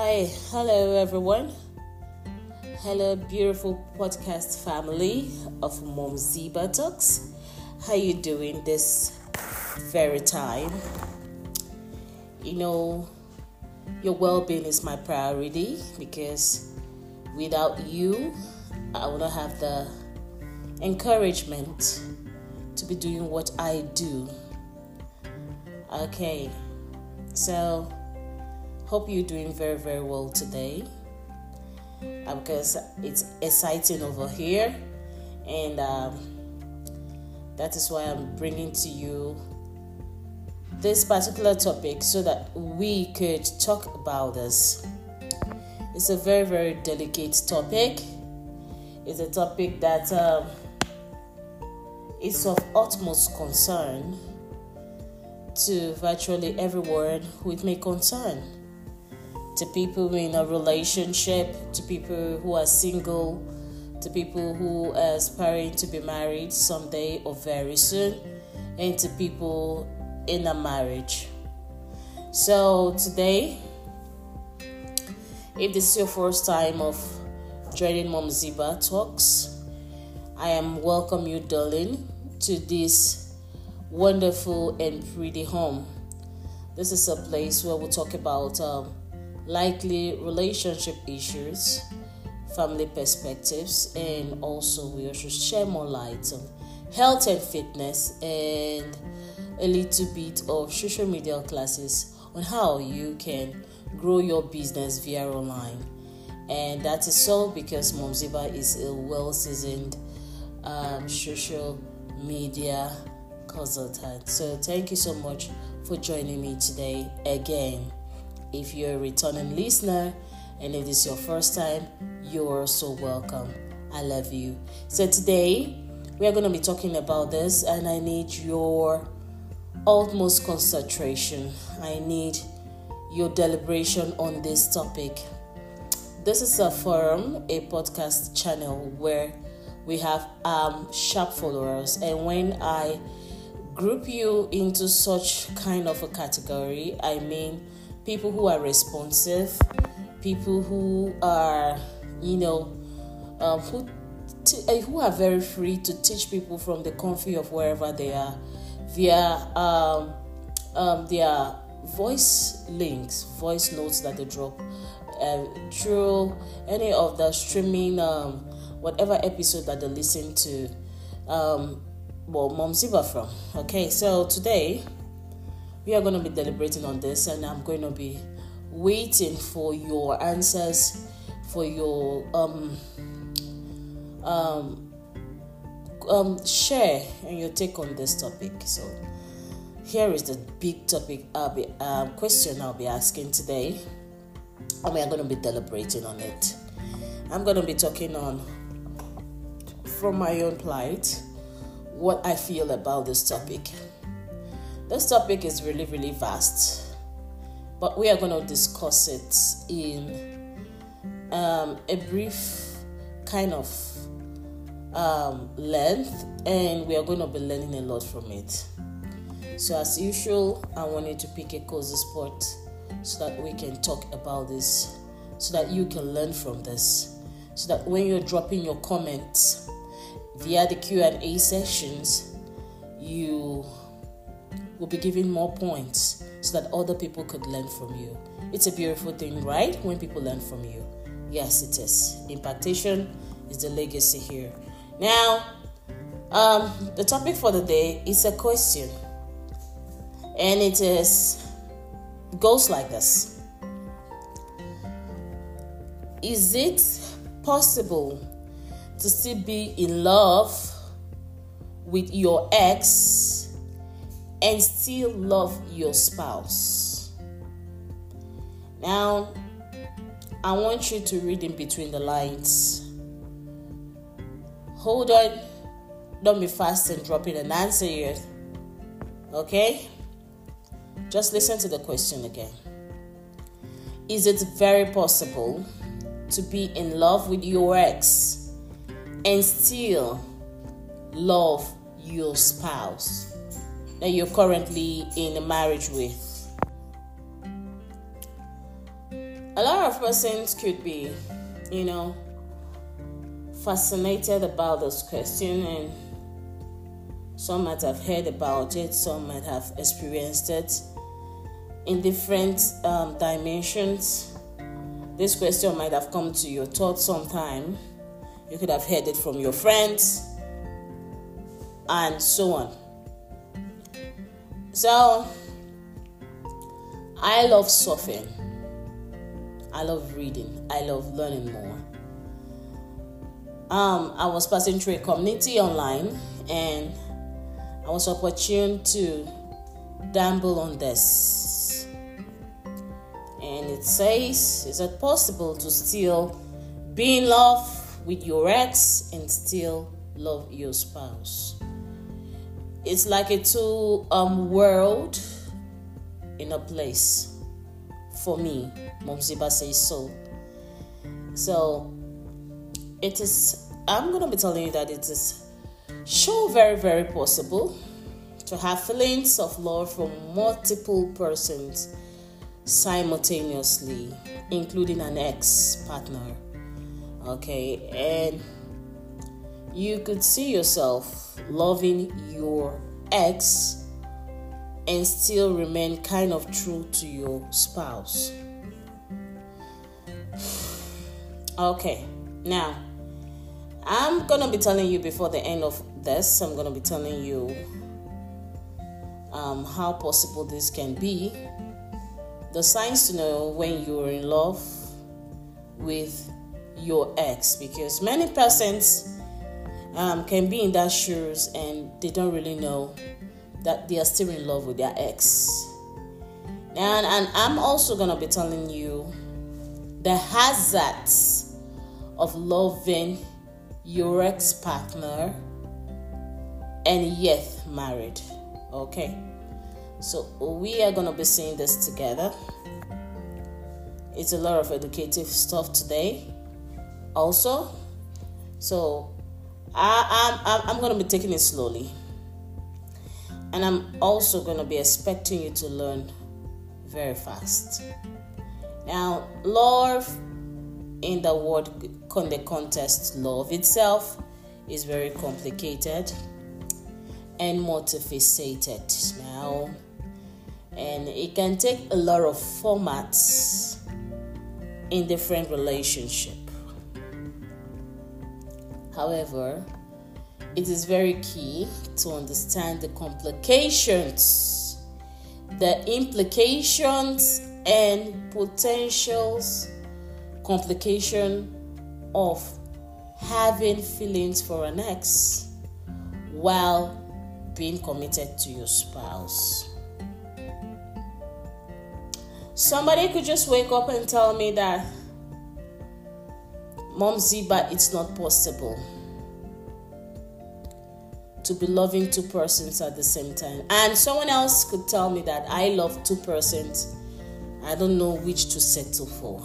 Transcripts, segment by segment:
Hello everyone. Hello beautiful podcast family of Mom Ziba Talks. How you doing this very time? Your well-being is my priority because without you, I would not have the encouragement to be doing what I do. Okay, so hope you're doing very, very well today because it's exciting over here, and that is why I'm bringing to you this particular topic so that we could talk about this. It's a very, very delicate topic. It's a topic that is of utmost concern to virtually everyone who it may concern. To people in a relationship, to people who are single, to people who are aspiring to be married someday or very soon, and to people in a marriage. So today, if this is your first time of joining Mom Ziba Talks, I am welcome you, darling, to this wonderful and pretty home. This is a place where we'll talk about likely relationship issues, family perspectives, and also we also share more light on health and fitness and a little bit of social media classes on how you can grow your business via online. And that is so because Mom Ziba is a well-seasoned social media consultant. So thank you so much for joining me today again. If you're a returning listener and if this is your first time, you're so welcome. I love you. So today we are going to be talking about this, and I need your utmost concentration. I need your deliberation on this topic. This is a forum, a podcast channel where we have sharp followers, and when I group you into such kind of a category, I mean people who are responsive, people who are, who are very free to teach people from the comfy of wherever they are via their voice links, voice notes that they drop through any of the streaming, whatever episode that they listen to, Mom Ziba from. Okay, so today we are going to be deliberating on this, and I'm going to be waiting for your answers, for your share and your take on this topic. So here is the big topic, question I'll be asking today, and we are going to be deliberating on it. I'm going to be talking on, from my own plight, what I feel about this topic. This topic is really, really vast, but we are going to discuss it in a brief kind of length, and we are going to be learning a lot from it. So as usual, I want you to pick a cozy spot so that we can talk about this, so that you can learn from this, so that when you're dropping your comments via the Q&A sessions, you will be giving more points so that other people could learn from you. It's a beautiful thing, right? When people learn from you. Yes, it is. Impactation is the legacy here. Now, the topic for the day is a question. And it goes like this. Is it possible to still be in love with your ex and still love your spouse? Now, I want you to read in between the lines. Hold on. Don't be fast and dropping an answer yet. Okay? Just listen to the question again. Is it very possible to be in love with your ex and still love your spouse that you're currently in a marriage with? A lot of persons could be, fascinated about this question, and some might have heard about it, some might have experienced it in different dimensions. This question might have come to your thoughts sometime. You could have heard it from your friends, and so on. So, I love surfing. I love reading. I love learning more. I was passing through a community online, and I was opportune to dabble on this. And it says, is it possible to still be in love with your ex and still love your spouse? It's like a two world in a place. For me, Mom Ziba says so. So it is, I'm going to be telling you that it is sure very, very possible to have feelings of love from multiple persons simultaneously, including an ex-partner. Okay, and you could see yourself loving your ex and still remain kind of true to your spouse. Okay, now I'm going to be telling you before the end of this, I'm going to be telling you how possible this can be. The signs to know when you're in love with your ex, because many persons can be in that shoes and they don't really know that they are still in love with their ex. And I'm also going to be telling you the hazards of loving your ex-partner and yet married. Okay, so we are going to be seeing this together. It's a lot of educative stuff today also. So I'm going to be taking it slowly. And I'm also going to be expecting you to learn very fast. Now, love in the word, in the context, love itself is very complicated and multifaceted now. And it can take a lot of formats in different relationships. However, it is very key to understand the complications, the implications, and potentials complication of having feelings for an ex while being committed to your spouse. Somebody could just wake up and tell me that, Mom Ziba, it's not possible to be loving two persons at the same time. And someone else could tell me that I love two persons. I don't know which to settle for.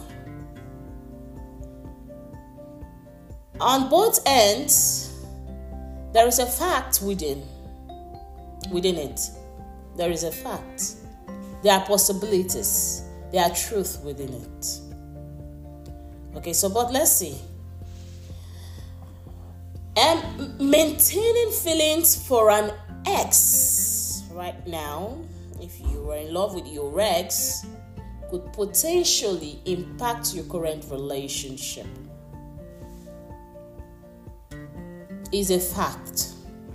On both ends, there is a fact within it. There is a fact. There are possibilities. There are truth within it. Okay, so but let's see. And maintaining feelings for an ex right now, if you are in love with your ex, could potentially impact your current relationship. Is a fact.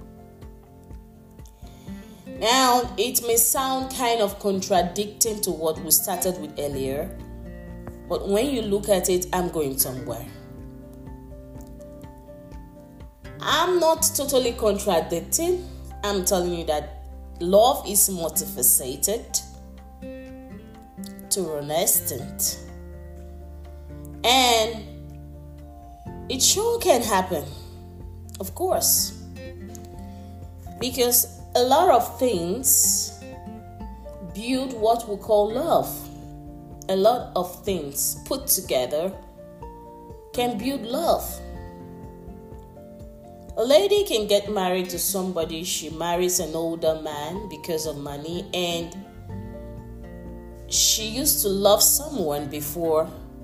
Now, it may sound kind of contradicting to what we started with earlier, but when you look at it, I'm going somewhere. I'm not totally contradicting. I'm telling you that love is multifaceted, to an extent, and it sure can happen, of course, because a lot of things build what we call love. A lot of things put together can build love. A lady can get married to somebody, she marries an older man because of money, and she used to love someone before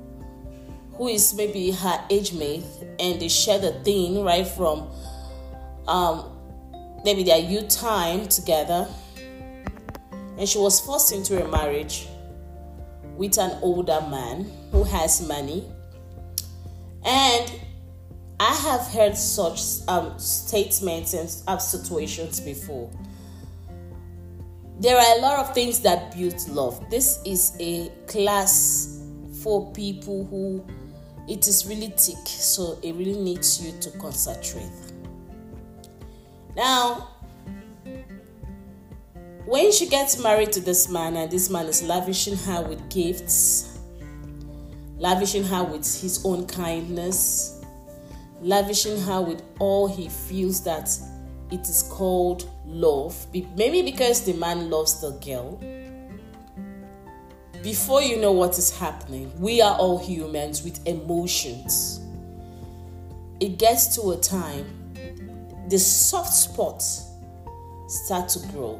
who is maybe her age mate, and they share the thing right from maybe their youth time together, and she was forced into a marriage with an older man who has money. And I have heard such statements and situations before. There are a lot of things that build love. This is a class for people who it is really thick, so it really needs you to concentrate. Now, when she gets married to this man, and this man is lavishing her with gifts, lavishing her with his own kindness, lavishing her with all he feels that it is called love, maybe because the man loves the girl. Before you know what is happening, we are all humans with emotions. It gets to a time, the soft spots start to grow.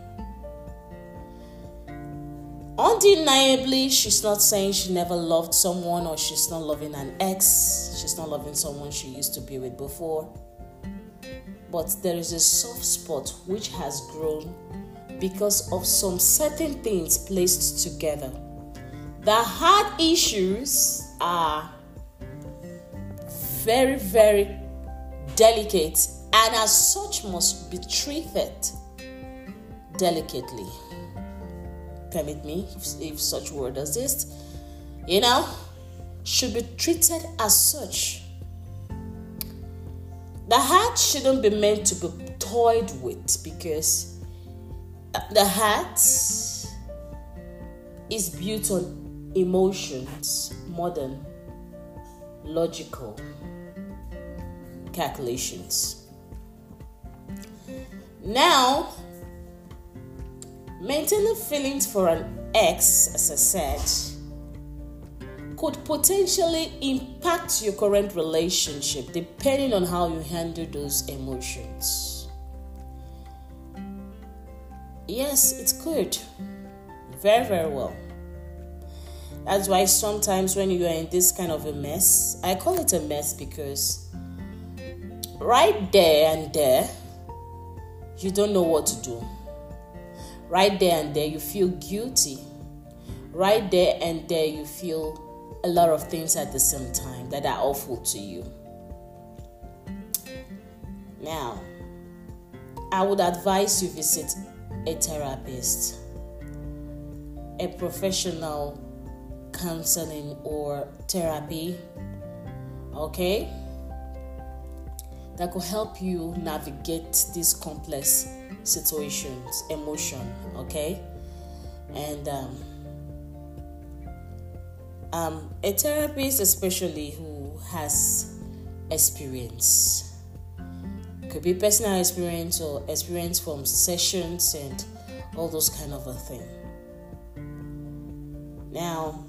Undeniably, she's not saying she never loved someone, or she's not loving an ex, she's not loving someone she used to be with before. But there is a soft spot which has grown because of some certain things placed together. The heart issues are very, very delicate, and as such must be treated delicately. Permit me, if such word exists, should be treated as such. The heart shouldn't be meant to be toyed with, because the heart is built on emotions more than logical calculations. Now, maintaining feelings for an ex, as I said, could potentially impact your current relationship depending on how you handle those emotions. Yes, it could. Very, very well. That's why sometimes when you are in this kind of a mess, I call it a mess because right there and there, you don't know what to do. Right there and there, you feel guilty. Right there and there, you feel a lot of things at the same time that are awful to you. Now, I would advise you visit a therapist, a professional counseling or therapy, okay, that could help you navigate these complex situations, emotion, okay, and a therapist especially who has experience, could be personal experience or experience from sessions and all those kind of a thing. Now,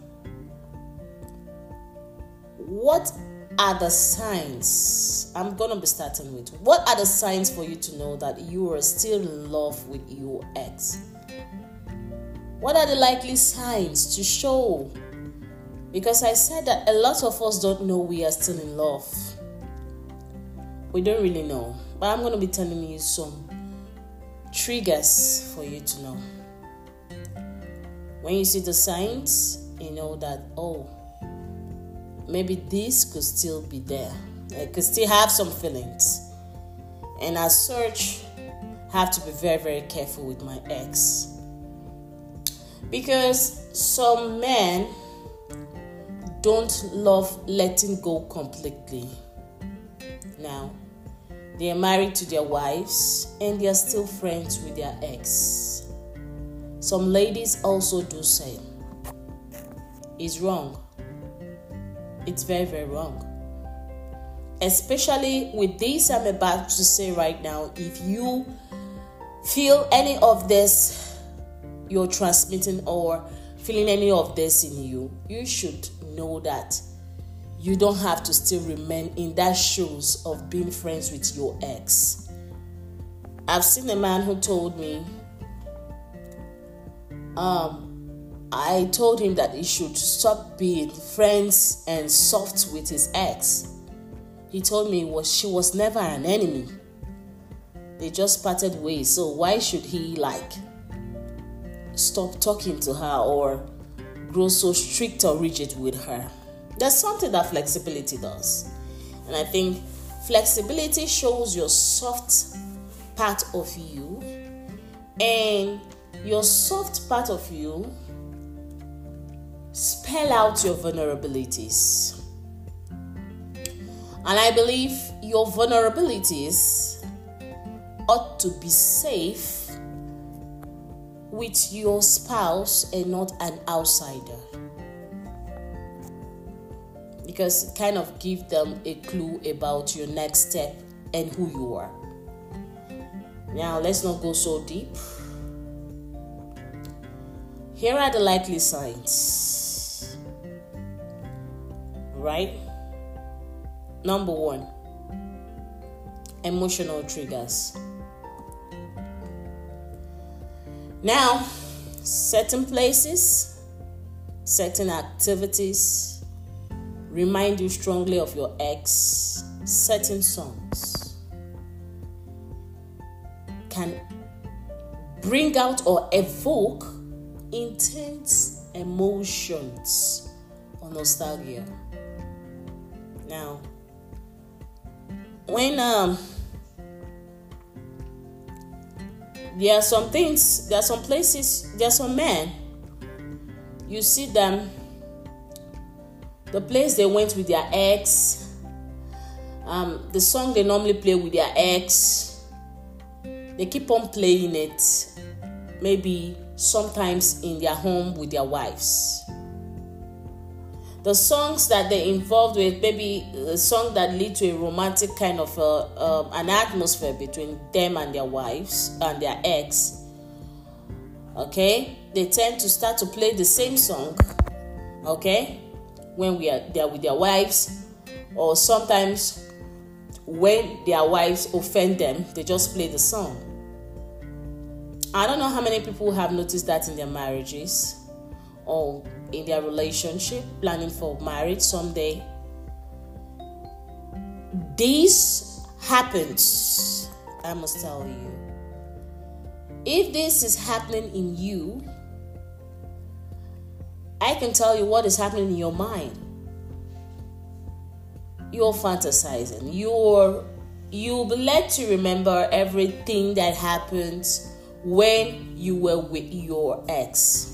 what are the signs? I'm going to be starting with, what are the signs for you to know that you are still in love with your ex? What are the likely signs to show? Because I said that a lot of us don't know we are still in love. We don't really know. But I'm going to be telling you some triggers for you to know. When you see the signs, you know that, maybe this could still be there. I could still have some feelings. And as such, have to be very, very careful with my ex. Because some men don't love letting go completely. Now, they are married to their wives and they are still friends with their ex. Some ladies also do same. It's wrong. It's very, very wrong. Especially with this I'm about to say right now, if you feel any of this you're transmitting or feeling any of this in you, you should know that you don't have to still remain in that shoes of being friends with your ex. I've seen a man who told me, I'm I told him that he should stop being friends and soft with his ex. He told me she was never an enemy. They just parted ways. So why should he stop talking to her or grow so strict or rigid with her? There's something that flexibility does. And I think flexibility shows your soft part of you, and your soft part of you spell out your vulnerabilities. And I believe your vulnerabilities ought to be safe with your spouse and not an outsider, because it kind of gives them a clue about your next step and who you are. Now, let's not go so deep. Here are the likely signs. Right? Number 1, emotional triggers. Now, certain places, certain activities remind you strongly of your ex. Certain songs can bring out or evoke intense emotions or nostalgia. Now, when there are some things, there are some places, there are some men, you see them, the place they went with their ex, the song they normally play with their ex, they keep on playing it, maybe sometimes in their home with their wives. The songs that they're involved with, maybe a song that lead to a romantic kind of an atmosphere between them and their wives and their ex. Okay, they tend to start to play the same song. Okay, when they're with their wives, or sometimes when their wives offend them, they just play the song. I don't know how many people have noticed that in their marriages or in their relationship, planning for marriage someday. This happens, I must tell you. If this is happening in you, I can tell you what is happening in your mind. You're fantasizing. You'll be led to remember everything that happened when you were with your ex.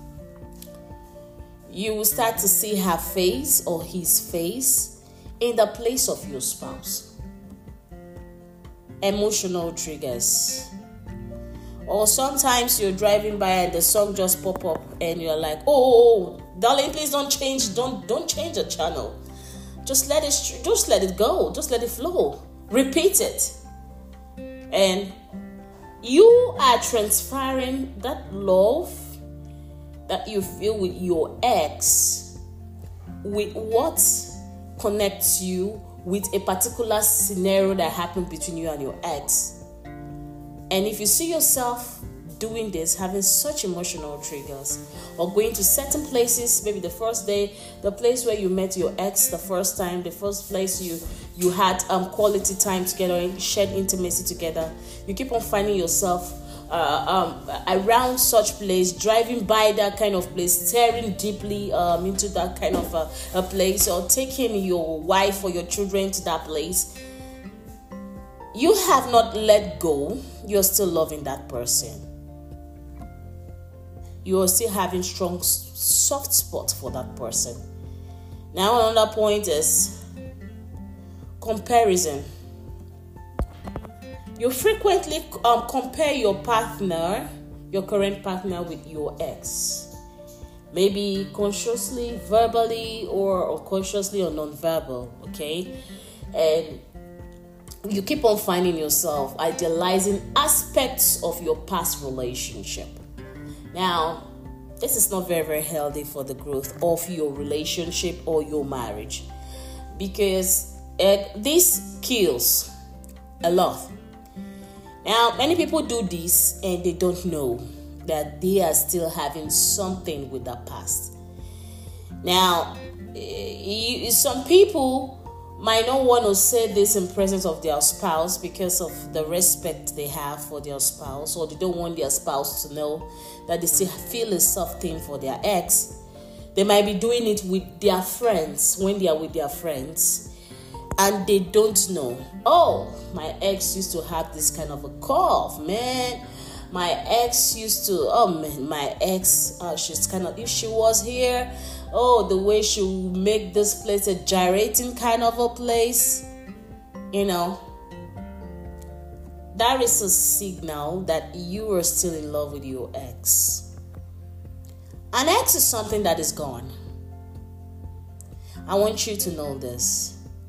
You will start to see her face or his face in the place of your spouse. Emotional triggers. Or sometimes you're driving by and the song just pop up and you're like, oh, darling, please don't change the channel. Just let it go. Just let it flow. Repeat it. And you are transferring that love that you feel with your ex with what connects you with a particular scenario that happened between you and your ex. And if you see yourself doing this, having such emotional triggers, or going to certain places, maybe the first day, the place where you met your ex the first time, the first place you had quality time together and shared intimacy together, you keep on finding yourself around such place, driving by that kind of place, staring deeply into that kind of a place, or taking your wife or your children to that place. You have not let go. You're still loving that person. You're still having strong soft spot for that person. Now, another point is comparison. You frequently compare your partner, your current partner, with your ex. Maybe consciously, verbally, or consciously or non-verbal, okay? And you keep on finding yourself idealizing aspects of your past relationship. Now, this is not very, very healthy for the growth of your relationship or your marriage, because this kills a lot. Now, many people do this and they don't know. that they are still having something with the past. Now, some people might not want to say this in presence of their spouse because of the respect they have for their spouse, or they don't want their spouse to know that they still feel a soft thing for their ex. They might be doing it with their friends when they are with their friends, and they don't know. Oh, my ex used to have this kind of a cough, man. My ex used to, she's kind of, if she was here, the way she would make this place a gyrating kind of a place, that is a signal that you are still in love with your ex. An ex is something that is gone. I want you to know this.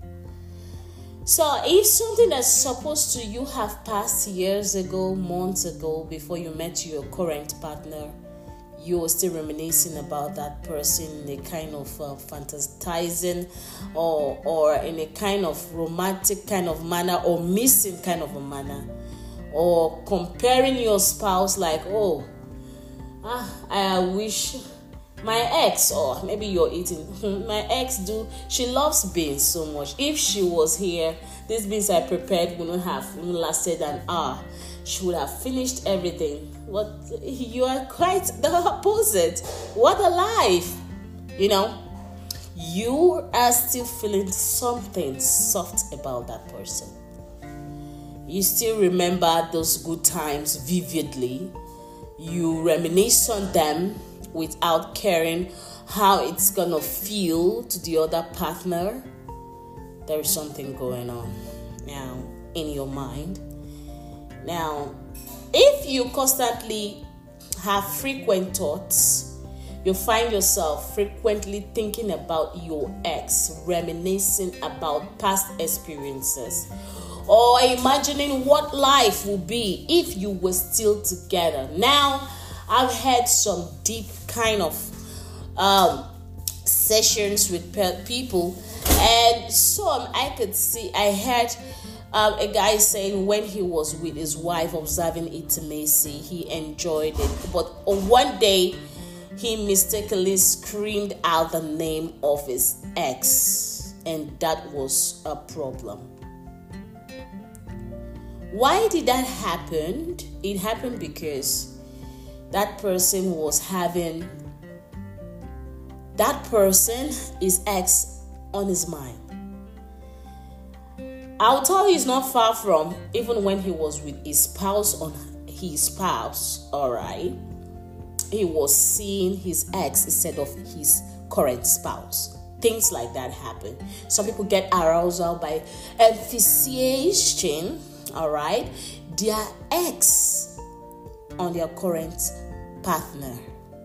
So if something that's supposed to you have passed years ago, months ago, before you met your current partner, you are still reminiscing about that person in a kind of fantasizing or in a kind of romantic kind of manner, or missing kind of a manner, or comparing your spouse like, I wish my ex, or maybe you're eating, my ex she loves beans so much. If she was here, these beans I prepared wouldn't have lasted an hour. She would have finished everything. But you are quite the opposite. What a life. You are still feeling something soft about that person. You still remember those good times vividly. You reminisce on them without caring how it's gonna feel to the other partner. There is something going on now in your mind. Now, if you constantly have frequent thoughts, you find yourself frequently thinking about your ex, reminiscing about past experiences, or imagining what life would be if you were still together. Now, I've had some deep kind of sessions with people, and some I could see. I heard a guy saying when he was with his wife observing intimacy, he enjoyed it, but on one day he mistakenly screamed out the name of his ex, and that was a problem. Why did that happen? It happened because that person his ex on his mind. I'll tell you, it's not far from even when he was with his spouse, all right, he was seeing his ex instead of his current spouse. Things like that happen. Some people get aroused by emphasizing, all right, their ex on their current partner.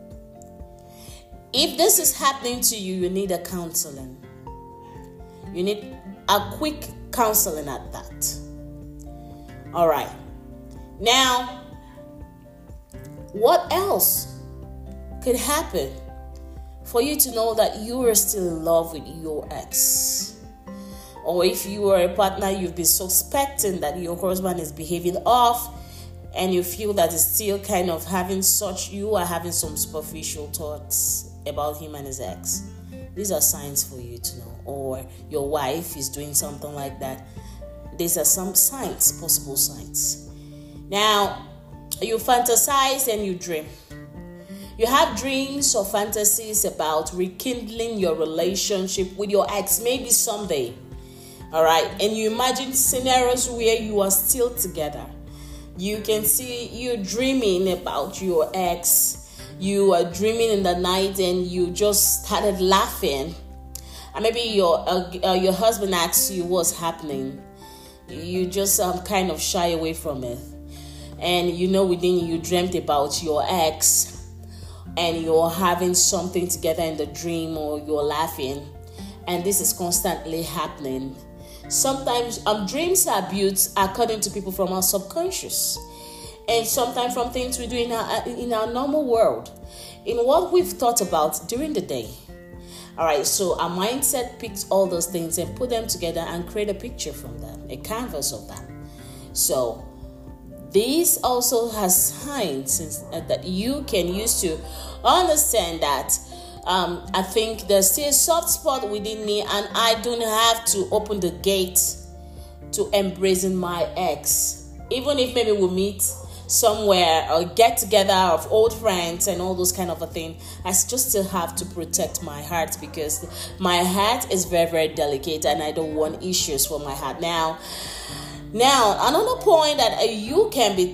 If this is happening to you, you need a counseling. You need a quick counseling at that. All right. Now, what else could happen for you to know that you are still in love with your ex? Or if you are a partner, you've been suspecting that your husband is behaving off, and you feel that it's still kind of you are having some superficial thoughts about him and his ex. These are signs for you to know. Or your wife is doing something like that. These are some signs, possible signs. Now, you fantasize and you dream. You have dreams or fantasies about rekindling your relationship with your ex, maybe someday. All right, and you imagine scenarios where you are still together. You can see you dreaming about your ex. You are dreaming in the night and you just started laughing. And maybe your husband asks you what's happening. You just kind of shy away from it. And within you dreamt about your ex, and you're having something together in the dream, or you're laughing. And this is constantly happening. Sometimes dreams are built according to people from our subconscious, and sometimes from things we do in our normal world, in what we've thought about during the day. All right, so our mindset picks all those things and put them together and create a picture from them, a canvas of them. So This also has signs that you can use to understand that I think there's still a soft spot within me, and I don't have to open the gate to embracing my ex. Even if maybe we meet somewhere or get together of old friends and all those kind of a thing, I just still have to protect my heart, because my heart is very, very delicate and I don't want issues for my heart. Now another point that you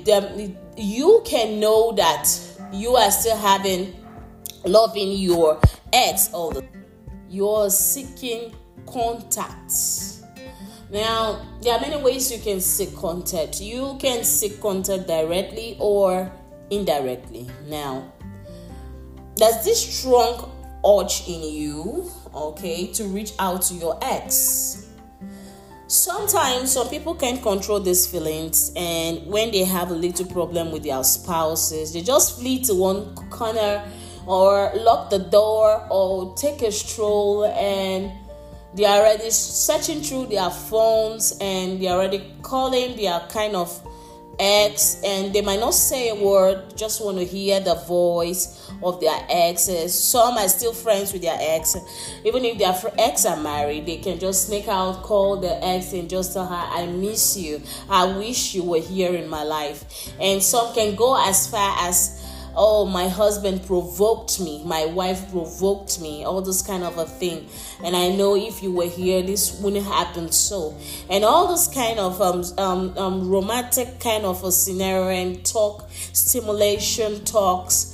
can know that you are still loving your ex all the time. You're seeking contact. Now, there are many ways you can seek contact. You can seek contact directly or indirectly. Now, there's this strong urge in you, to reach out to your ex. Sometimes some people can't control these feelings, and when they have a little problem with their spouses, they just flee to one corner or lock the door or take a stroll, and they are already searching through their phones and they are already calling their kind of ex, and they might not say a word, just want to hear the voice of their exes. Some are still friends with their ex. Even if their ex are married, they can just sneak out, call the ex and just tell her, I miss you, I wish you were here in my life. And some can go as far as, oh, my husband provoked me, my wife provoked me, all this kind of a thing. And I know if you were here, this wouldn't happen so. And all this kind of romantic kind of a scenario and stimulation talks,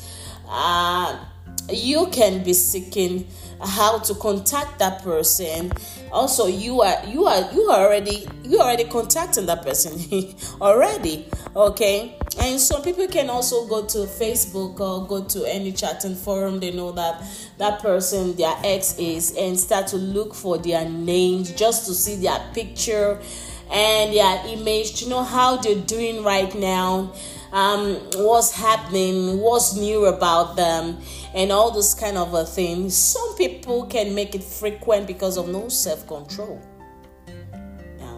you can be seeking how to contact that person. Also, you are already contacting that person already, okay? And some people can also go to Facebook or go to any chatting forum. They know that person, their ex is, and start to look for their names just to see their picture and their image, to know how they're doing right now, what's happening, what's new about them, and all those kind of a thing. Some people can make it frequent because of no self-control. Now,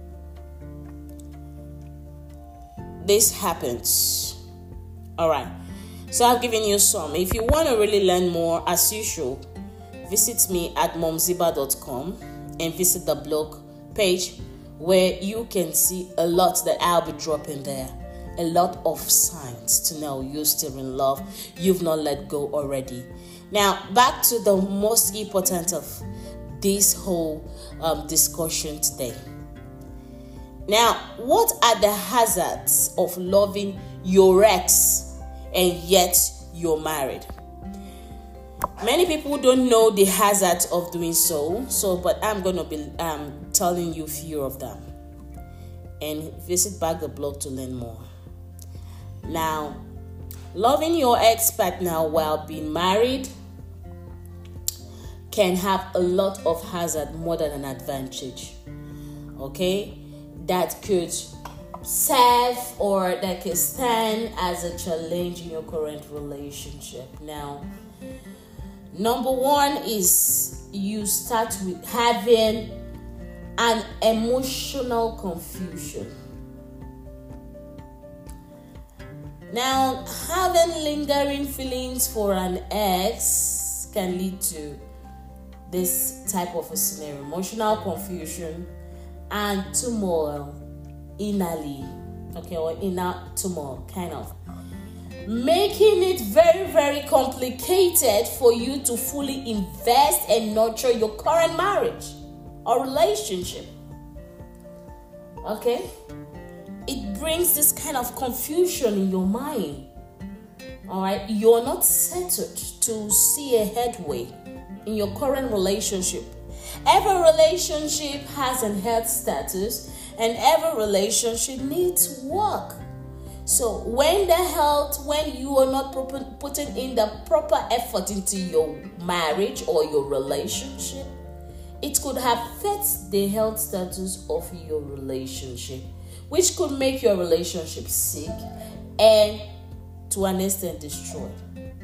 this happens. All right. So I've given you some. If you want to really learn more, as usual, visit me at momziba.com and visit the blog page where you can see a lot that I'll be dropping there. A lot of signs to know you're still in love. You've not let go already. Now, back to the most important of this whole discussion today. Now, what are the hazards of loving your ex and yet you're married? Many people don't know the hazards of doing so. But I'm going to be telling you a few of them. And visit back the blog to learn more. Now, loving your ex-partner while being married can have a lot of hazard more than an advantage. Okay? That could serve or that can stand as a challenge in your current relationship. Now, number one is you start with having an emotional confusion. Now, having lingering feelings for an ex can lead to this type of a scenario: emotional confusion and turmoil innerly, or inner turmoil, kind of making it very, very complicated for you to fully invest and nurture your current marriage or relationship. Okay? It brings this kind of confusion in your mind. Alright? You're not settled to see a headway in your current relationship. Every relationship has a health status, and every relationship needs work. So when you are not putting in the proper effort into your marriage or your relationship, it could affect the health status of your relationship, which could make your relationship sick and to an extent destroyed.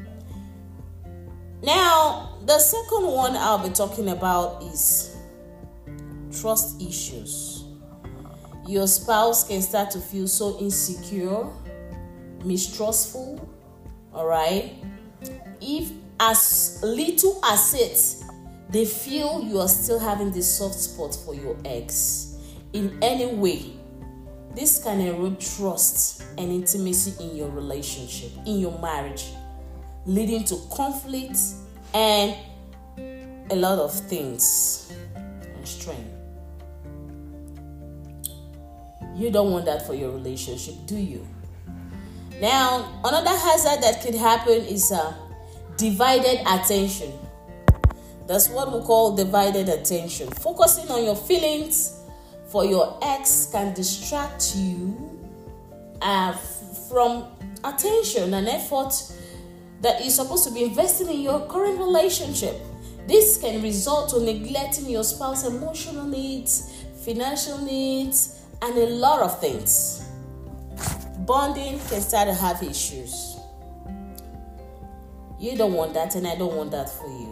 Now, the second one I'll be talking about is trust issues. Your spouse can start to feel so insecure, mistrustful, all right? If as little as it, they feel you are still having this soft spot for your ex in any way, this can erode trust and intimacy in your relationship, in your marriage, leading to conflict and a lot of things and strain. You don't want that for your relationship, do you? Now, another hazard that could happen is divided attention. That's what we call divided attention. Focusing on your feelings for your ex can distract you from attention and effort that you're supposed to be investing in your current relationship. This can result to neglecting your spouse's emotional needs, financial needs, and a lot of things. Bonding can start to have issues. You don't want that, and I don't want that for you.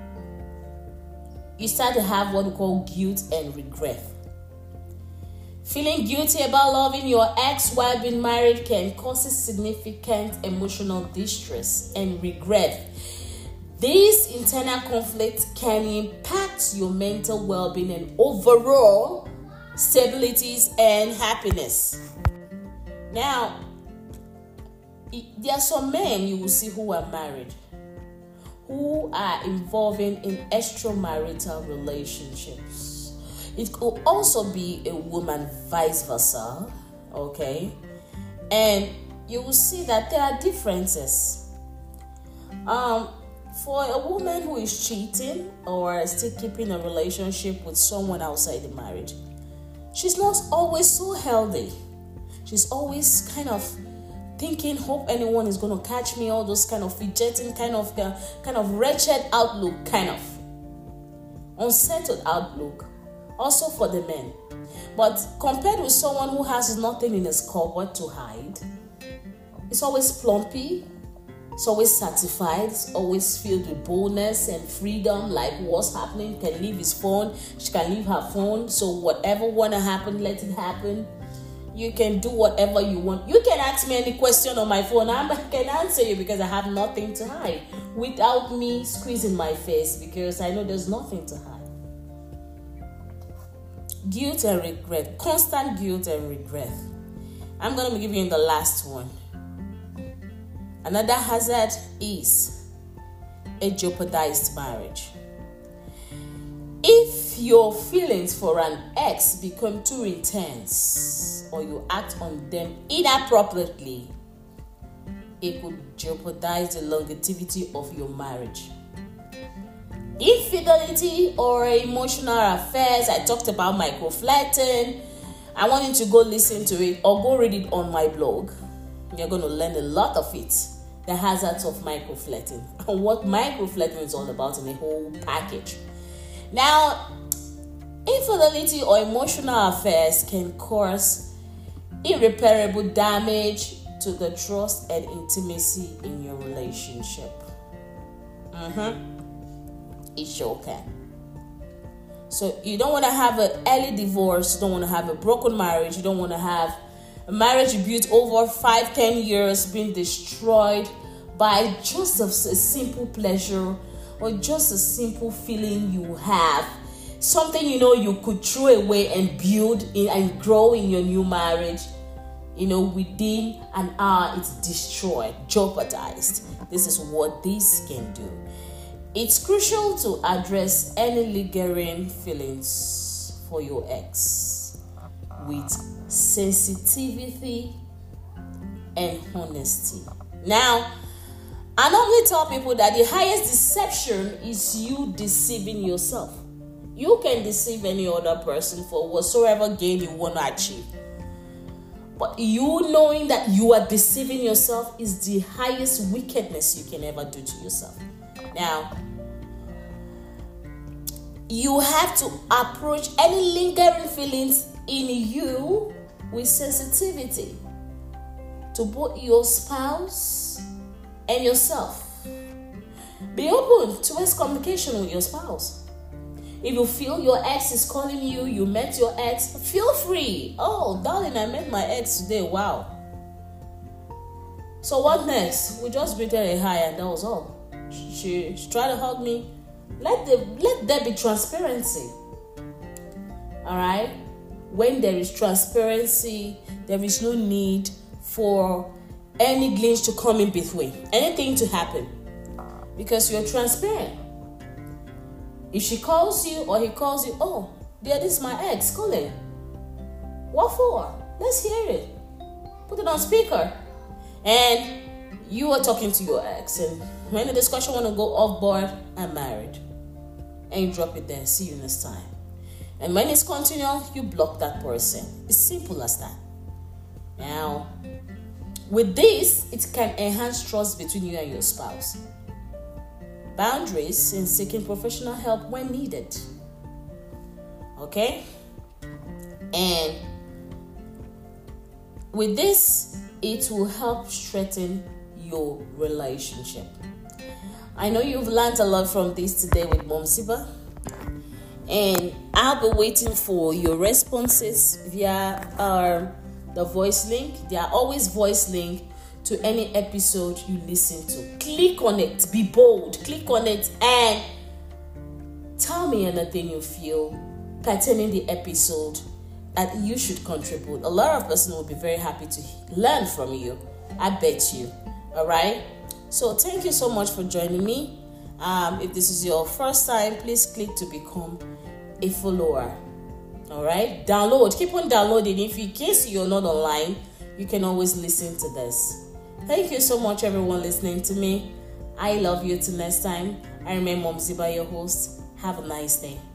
You start to have what we call guilt and regret. Feeling guilty about loving your ex while being married can cause significant emotional distress and regret. This internal conflict can impact your mental well-being and overall stabilities and happiness. Now, there are some men you will see who are married, who are involving in extramarital relationships. It could also be a woman, vice versa, okay? And you will see that there are differences. For a woman who is cheating or still keeping a relationship with someone outside the marriage, she's not always so healthy. She's always kind of thinking, hope anyone is going to catch me, all those kind of fidgeting, kind of wretched outlook, kind of unsettled outlook. Also for the men. But compared with someone who has nothing in his cupboard to hide, it's always plumpy, it's always satisfied, it's always filled with boldness and freedom, like what's happening, can leave his phone, she can leave her phone, so whatever wanna happen, let it happen. You can do whatever you want. You can ask me any question on my phone. I can answer you because I have nothing to hide without me squeezing my face because I know there's nothing to hide. Guilt and regret. Constant guilt and regret. I'm going to be giving you the last one. Another hazard is a jeopardized marriage. If your feelings for an ex become too intense or you act on them inappropriately, it could jeopardize the longevity of your marriage. Infidelity or emotional affairs, I talked about microflirting. I want you to go listen to it or go read it on my blog. You're going to learn a lot of it. The hazards of microflirting and what microflirting is all about in a whole package. Now, infidelity or emotional affairs can cause irreparable damage to the trust and intimacy in your relationship. It sure can. So you don't want to have an early divorce, you don't want to have a broken marriage, you don't want to have a marriage built over 5-10 years being destroyed by just a simple pleasure or just a simple feeling you have. Something you could throw away and build and grow in your new marriage. Within an hour it's destroyed, jeopardized. This is what this can do. It's crucial to address any lingering feelings for your ex with sensitivity and honesty. Now, I normally tell people that the highest deception is you deceiving yourself. You can deceive any other person for whatsoever gain you want to achieve. But you knowing that you are deceiving yourself is the highest wickedness you can ever do to yourself. Now, you have to approach any lingering feelings in you with sensitivity to both your spouse and yourself. Be open to his communication with your spouse. If you feel your ex is calling you, you met your ex, feel free. Oh, darling, I met my ex today. Wow. So what next? We just greeted a hi and that was all. She tried to hug me. Let there be transparency. Alright? When there is transparency, there is no need for any glitch to come in between. Anything to happen. Because you're transparent. If she calls you or he calls you, oh, dear, this is my ex calling. What for? Let's hear it. Put it on speaker. And you are talking to your ex. And when the discussion want to go off board, I'm married. And you drop it there. See you next time. And when it's continual, you block that person. It's simple as that. Now, with this, it can enhance trust between you and your spouse. Boundaries in seeking professional help when needed. Okay? And with this, it will help strengthen your relationship. I know you've learned a lot from this today with Mom Ziba. And I'll be waiting for your responses via the voice link. There are always voice link to any episode you listen to. Click on it. Be bold. Click on it and tell me anything you feel pertaining the episode that you should contribute. A lot of person will be very happy to learn from you. I bet you. All right. So thank you so much for joining me. If this is your first time, please click to become a follower. All right. Download. Keep on downloading. If in case you're not online, you can always listen to this. Thank you so much, everyone listening to me. I love you till next time. I remain Mom Ziba, your host. Have a nice day.